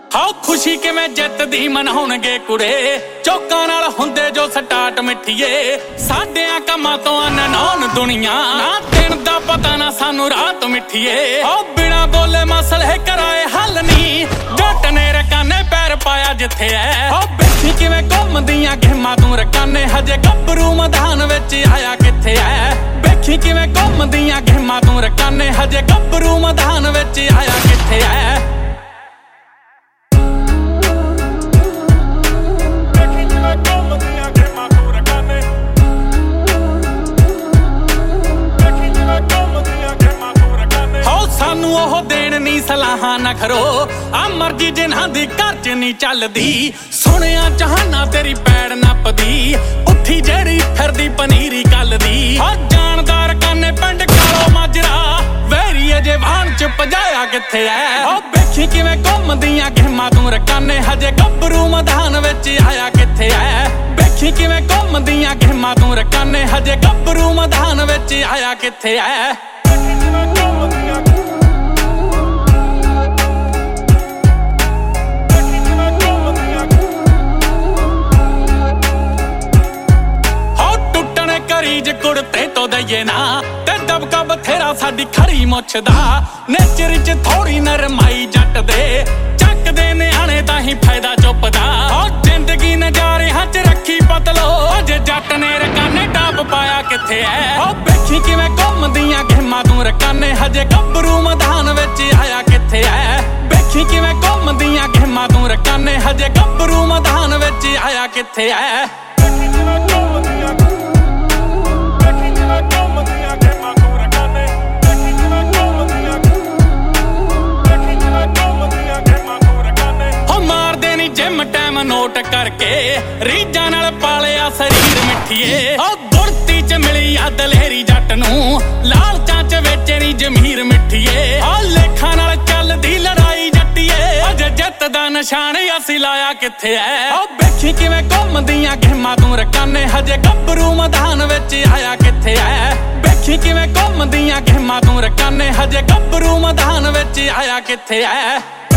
ਹਾਓ ਖੁਸ਼ੀ ਕਿਵੇਂ ਜਿੱਤਦੀ ਮਨਾਉਣਗੇ ਕੁੜੇ, ਚੌਕਾਂ ਨਾਲ ਹੁੰਦੇ ਜੋ ਸਟਾਰਟ ਮਿੱਠੀਏ। ਸਾਡਿਆਂ ਕੰਮਾਂ ਤੋਂ ਅਨਨੋਨ ਦੁਨੀਆ, ਨਾ ਦਿਨ ਦਾ ਪਤਾ ਨਾ ਸਾਨੂੰ ਰਾਤ ਮਿੱਠੀਏ। ਹਾਓ ਬਿਨਾ ਬੋਲੇ ਮਸਲੇ ਕਰਾਏ ਹੱਲ ਨੀ, ਜੱਟ ਨੇ ਰਕਾਨੇ ਪੈਰ ਪਾਇਆ ਜਿੱਥੇ ਐ। ਹਾਓ ਵੇਖੀ ਕਿਵੇਂ ਘੁੰਮਦੀਆਂ ਗੇਮਾਂ ਤੂੰ ਰਕਾਨੇ, ਹਜੇ ਗੱਭਰੂ ਮੈਦਾਨ ਵਿੱਚ ਆਇਆ ਕਿੱਥੇ ਐ। ਵੇਖੀ ਕਿਵੇਂ ਘੁੰਮਦੀਆਂ ਗੇਮਾਂ ਤੂੰ ਰਕਾਨੇ, ਹਜੇ ਗੱਭਰੂ ਮੈਦਾਨ ਵਿੱਚ ਆਇਆ ਕਿੱਥੇ ਐ। ਸਾਨੂੰ ਉਹ ਦੇਣ ਨੀ ਸਲਾਹਾਂ ਨਾ ਖਰੋ, ਆ ਮਰਜੀ ਜਿਨ੍ਹਾਂ ਦੀ ਘਰ ਚ ਨੀ ਚੱਲਦੀ। ਸੁਣਿਆ ਚਾਹਨਾ ਤੇਰੀ ਪੈੜ ਨੱਪਦੀ, ਉੱਠੀ ਜਿਹੜੀ ਫਿਰਦੀ ਪਨੀਰੀ ਕੱਲ ਦੀ। ਹਾਂ ਜਾਣਦਾਰ ਕਾਨੇ ਪਿੰਡ ਕਾਲੋ ਮਾਜਰਾ, ਵੈਰੀ ਅਜੇ ਵਾਹਨ ਚ ਭਜਾਇਆ ਕਿੱਥੇ ਐ। ਉਹ ਵੇਖੀ ਕਿਵੇਂ ਘੁੰਮਦੀਆਂ ਗੇਮਾਂ ਤੂੰ ਰਕਾਨੇ, ਹਜੇ ਗੱਭਰੂ ਮੈਦਾਨ ਵਿੱਚ ਆਇਆ ਕਿੱਥੇ ਐ। ਵੇਖੀ ਕਿਵੇਂ ਘੁੰਮਦੀਆਂ ਗੇਮਾਂ ਤੂੰ ਰਕਾਨੇ, ਹਜੇ ਗੱਭਰੂ ਮੈਦਾਨ ਵਿੱਚ ਆਇਆ ਕਿੱਥੇ ਐ। ਕਰੀਜ ਕੁੜਤੇ ਤੋਂ ਦਈਏ ਨਾ, ਤੇ ਦਬਕਾ ਬਥੇਰਾ ਸਾਡੀ ਖੜੀ ਮੁੱਛ ਦਾ। ਨੇਚਰ ਚ ਥੋੜੀ ਨਰਮਾਈ ਜੱਟ ਦੇ, ਚੱਕਦੇ ਨਿਆਣੇ ਤਾਂ ਹੀ ਫਾਇਦਾ ਚੁੱਪਦਾ। ਉਹ ਜ਼ਿੰਦਗੀ ਨਜ਼ਾਰਿਆਂ ਚ ਰੱਖੀ ਪਤਲੋ, ਅਜੇ ਜੱਟ ਨੇ ਰਕਾਨੇ ਟਾਪ ਪਾਇਆ ਕਿੱਥੇ ਐ। ਉਹ ਵੇਖੀ ਕਿਵੇਂ ਘੁੰਮਦੀਆਂ ਗੇਮਾਂ ਤੂੰ ਰਕਾਨੇ, ਹਜੇ ਗੱਭਰੂ ਮੈਦਾਨ ਵਿੱਚ ਆਇਆ ਕਿੱਥੇ ਐ। ਵੇਖੀ ਕਿਵੇਂ ਘੁੰਮਦੀਆਂ ਗੇਮਾਂ ਤੂੰ ਰਕਾਨੇ, ਹਜੇ ਗੱਭਰੂ ਮੈਦਾਨ ਵਿੱਚ ਆਇਆ ਕਿੱਥੇ ਐ। ਜਿਮ ਟਾਈਮ ਨੋਟ ਕਰਕੇ, ਰੀਝਾਂ ਨਾਲ ਪਾਲਿਆ ਸਰੀਰ ਮਿੱਠੀਏ। ਉਹ ਗੁੜਤੀ ਚ ਮਿਲੀ ਆ ਦਲੇਰੀ ਜੱਟ ਨੂੰ, ਲਾਲਚਾਂ ਚ ਵੇਚਣੀ ਜ਼ਮੀਰ ਮਿੱਠੀਏ। ਆ ਲੇਖਾਂ ਨਾਲ ਚੱਲਦੀ ਲੜਾਈ ਜੱਟੀਏ, ਅਜੇ ਜਿੱਤ ਦਾ ਨਿਸ਼ਾਨ ਅਸੀਂ ਲਾਇਆ ਕਿੱਥੇ ਐ। ਉਹ ਵੇਖੀ ਕਿਵੇਂ ਘੁੰਮਦੀਆਂ ਗੇਮਾਂ ਤੂੰ ਰਕਾਨੇ, ਹਜੇ ਗੱਭਰੂ ਮੈਦਾਨ ਵਿੱਚ ਆਇਆ ਕਿੱਥੇ ਐ। ਵੇਖੀ ਕਿਵੇਂ ਘੁੰਮਦੀਆਂ ਗੇਮਾਂ ਤੂੰ ਰਕਾਨੇ, ਹਜੇ ਗੱਭਰੂ ਮੈਦਾਨ ਵਿੱਚ ਆਇਆ ਕਿੱਥੇ ਐ।